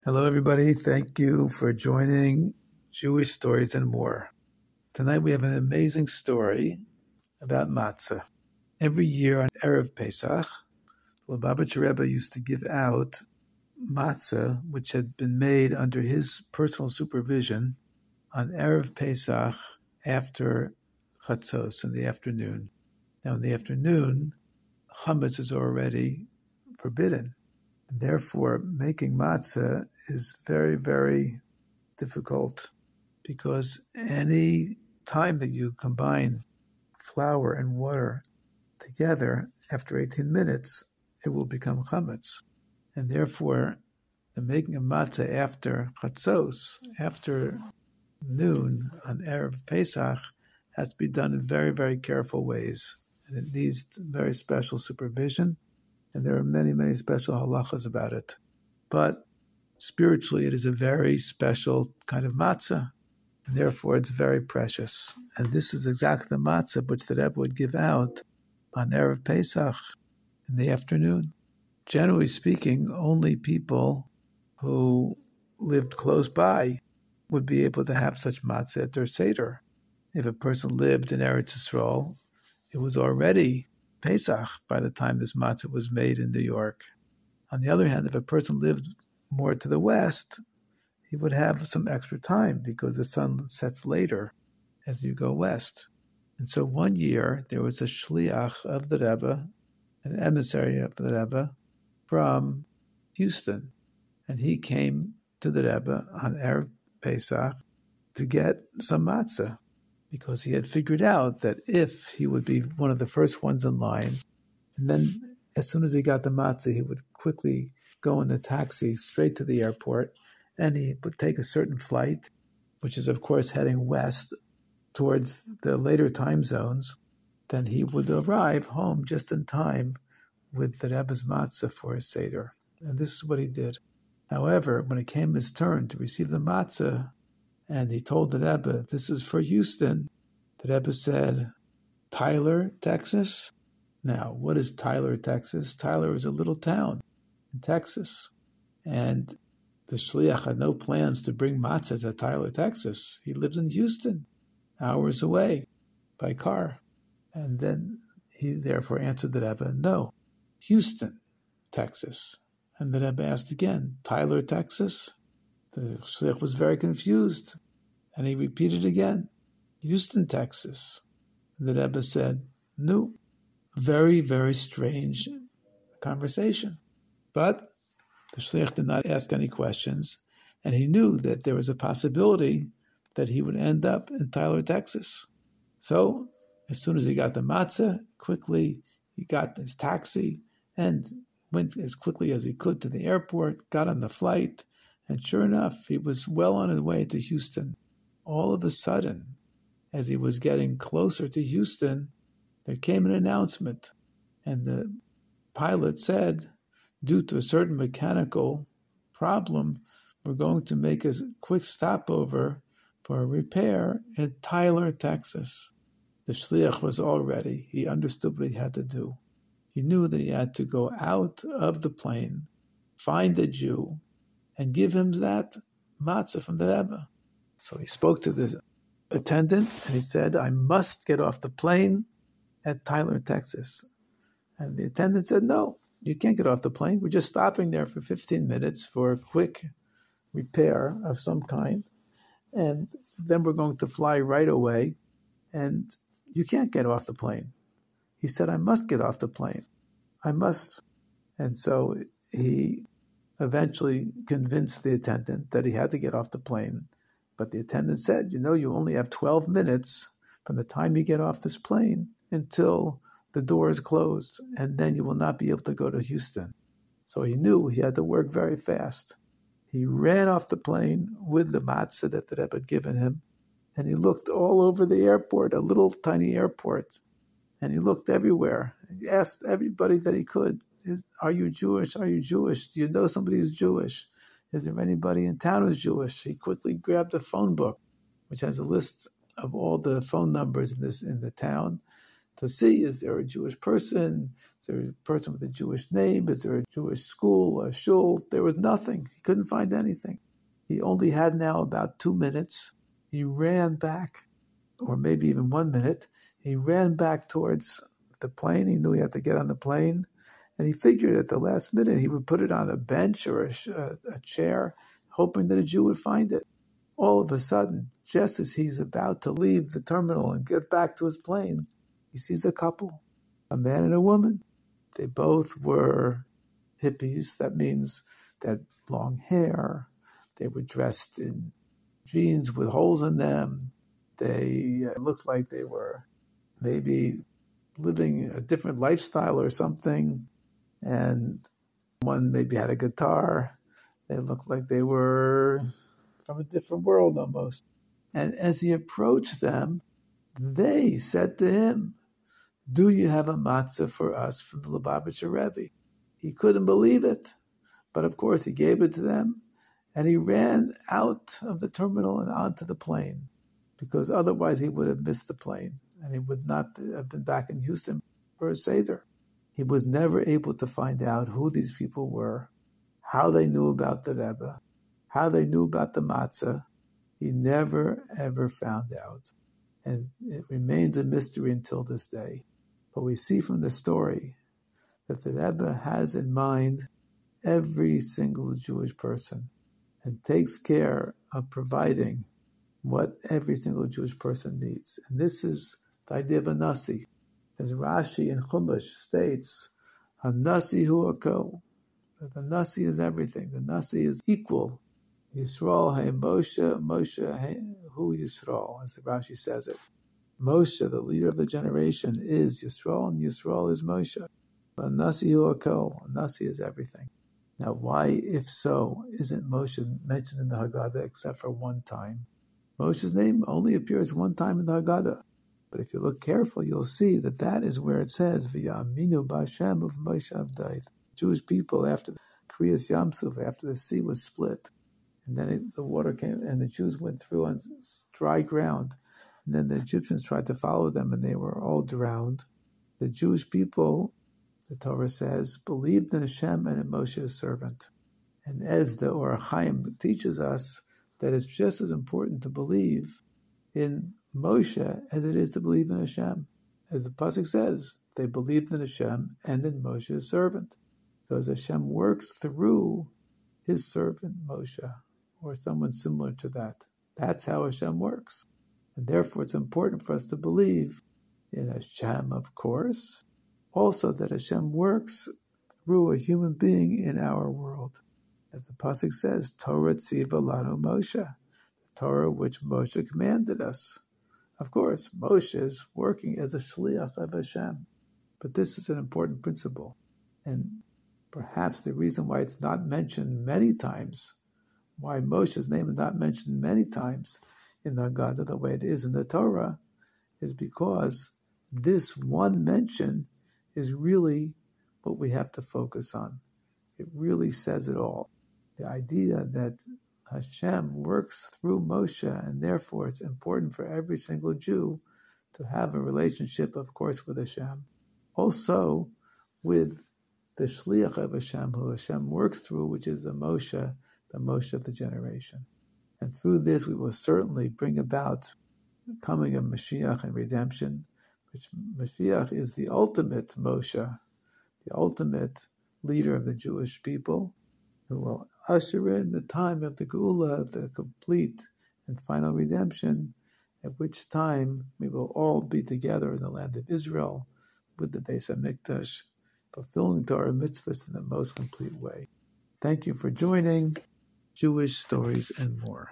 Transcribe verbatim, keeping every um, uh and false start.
Hello, everybody. Thank you for joining Jewish Stories and More. Tonight we have an amazing story about matzah. Every year on Erev Pesach, the Lubavitcher Rebbe used to give out matzah, which had been made under his personal supervision on Erev Pesach after Chatzos in the afternoon. Now, in the afternoon, chametz is already forbidden. Therefore, making matzah is very, very difficult because any time that you combine flour and water together, after eighteen minutes, it will become chametz. And therefore, the making of matzah after chatzos, after noon on Erev Pesach, has to be done in very, very careful ways. And it needs very special supervision. And there are many, many special halachas about it. But spiritually, it is a very special kind of matzah. And therefore, it's very precious. And this is exactly the matzah which the Rebbe would give out on Erev Pesach in the afternoon. Generally speaking, only people who lived close by would be able to have such matzah at their Seder. If a person lived in Eretz Yisrael, it was already Pesach by the time this matzah was made in New York. On the other hand, if a person lived more to the west, he would have some extra time because the sun sets later as you go west. And so one year, there was a shliach of the Rebbe, an emissary of the Rebbe, from Houston. And he came to the Rebbe on Erev Pesach to get some matzah, because he had figured out that if he would be one of the first ones in line, and then as soon as he got the matzah, he would quickly go in the taxi straight to the airport, and he would take a certain flight, which is, of course, heading west towards the later time zones, then he would arrive home just in time with the Rebbe's matzah for his Seder. And this is what he did. However, when it came his turn to receive the matzah, and he told the Rebbe, this is for Houston, the Rebbe said, Tyler, Texas? Now, what is Tyler, Texas? Tyler is a little town in Texas. And the shliach had no plans to bring matzah to Tyler, Texas. He lives in Houston, hours away by car. And then he therefore answered the Rebbe, no, Houston, Texas. And the Rebbe asked again, Tyler, Texas? The shliach was very confused, and he repeated again, Houston, Texas. The Rebbe said, no, very, very strange conversation. But the shliach did not ask any questions, and he knew that there was a possibility that he would end up in Tyler, Texas. So, as soon as he got the matzah, quickly he got his taxi and went as quickly as he could to the airport, got on the flight, and sure enough, he was well on his way to Houston. All of a sudden, as he was getting closer to Houston, there came an announcement. And the pilot said, due to a certain mechanical problem, we're going to make a quick stopover for a repair in Tyler, Texas. The shliach was all ready. He understood what he had to do. He knew that he had to go out of the plane, find a Jew, and give him that matzah from the Rebbe. So he spoke to the attendant, and he said, I must get off the plane at Tyler, Texas. And the attendant said, no, you can't get off the plane. We're just stopping there for fifteen minutes for a quick repair of some kind. And then we're going to fly right away, and you can't get off the plane. He said, I must get off the plane. I must. And so he eventually convinced the attendant that he had to get off the plane. But the attendant said, you know, you only have twelve minutes from the time you get off this plane until the door is closed, and then you will not be able to go to Houston. So he knew he had to work very fast. He ran off the plane with the matzah that the Rebbe had given him, and he looked all over the airport, a little tiny airport, and he looked everywhere. He asked everybody that he could, are you Jewish? Are you Jewish? Do you know somebody who's Jewish? Is there anybody in town who's Jewish? He quickly grabbed a phone book, which has a list of all the phone numbers in this in the town, to see, is there a Jewish person? Is there a person with a Jewish name? Is there a Jewish school, a shul? There was nothing. He couldn't find anything. He only had now about two minutes. He ran back, or maybe even one minute. He ran back towards the plane. He knew he had to get on the plane. And he figured at the last minute he would put it on a bench or a, a, a chair, hoping that a Jew would find it. All of a sudden, just as he's about to leave the terminal and get back to his plane, he sees a couple, a man and a woman. They both were hippies. That means they had long hair. They were dressed in jeans with holes in them. They uh, looked like they were maybe living a different lifestyle or something. And one maybe had a guitar. They looked like they were from a different world almost. And as he approached them, they said to him, "Do you have a matzah for us from the Lubavitcher Rebbe?" He couldn't believe it. But of course, he gave it to them. And he ran out of the terminal and onto the plane, because otherwise he would have missed the plane and he would not have been back in Houston for a Seder. He was never able to find out who these people were, how they knew about the Rebbe, how they knew about the matzah. He never, ever found out. And it remains a mystery until this day. But we see from the story that the Rebbe has in mind every single Jewish person and takes care of providing what every single Jewish person needs. And this is the idea of a Nasi. As Rashi in Chumash states, a Nasi hu hakol, that the Nasi is everything. The Nasi is equal. Yisrael hey Moshe, Moshe hey hu Yisrael, as the Rashi says it. Moshe, the leader of the generation, is Yisrael, and Yisrael is Moshe. A Nasi hu hakol, a Nasi is everything. Now, why, if so, isn't Moshe mentioned in the Haggadah except for one time? Moshe's name only appears one time in the Haggadah. But if you look carefully, you'll see that that is where it says, V'yaminu b'Hashem of Moshe Avdai. Jewish people, after the Kriyas Yamsuf, after the sea was split, and then it, the water came, and the Jews went through on dry ground, and then the Egyptians tried to follow them, and they were all drowned. The Jewish people, the Torah says, believed in Hashem and in Moshe's servant. And as the Or Chaim teaches us, that it's just as important to believe in Moshe as it is to believe in Hashem. As the Pasuk says, they believed in Hashem and in Moshe's servant. Because Hashem works through his servant Moshe, or someone similar to that. That's how Hashem works. And therefore it's important for us to believe in Hashem, of course, also that Hashem works through a human being in our world. As the Pasuk says, Torah tziva lanu Moshe, the Torah which Moshe commanded us. Of course, Moshe is working as a shliach of Hashem. But this is an important principle. And perhaps the reason why it's not mentioned many times, why Moshe's name is not mentioned many times in the Haggadah the way it is in the Torah, is because this one mention is really what we have to focus on. It really says it all. The idea that Hashem works through Moshe, and therefore it's important for every single Jew to have a relationship, of course, with Hashem. Also, with the Shliach of Hashem, who Hashem works through, which is the Moshe, the Moshe of the generation. And through this, we will certainly bring about the coming of Mashiach and redemption, which Mashiach is the ultimate Moshe, the ultimate leader of the Jewish people, who will usher in the time of the Geula, the complete and final redemption, at which time we will all be together in the land of Israel with the Beis HaMikdash, fulfilling Torah mitzvahs in the most complete way. Thank you for joining Jewish Stories and More.